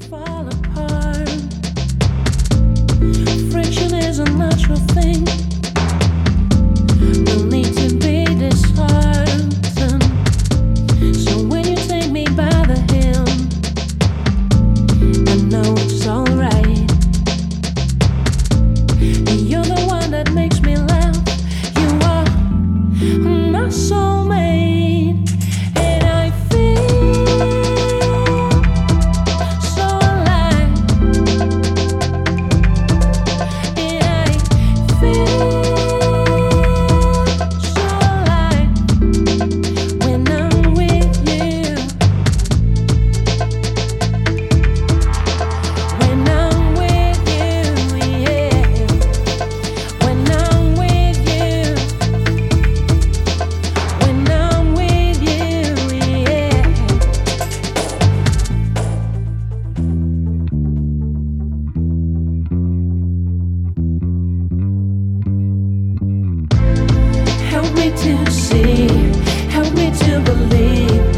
fall apart. Friction is a natural thing. No need to be disheartened. So when you take me by the hand, I know it's alright. You're the one that makes me laugh. You are my soulmate, and I feel so alive. And I feel so alive when I'm with you. When I'm with you, yeah. When I'm with you. When I'm with you, yeah. Help me to see, help me to believe.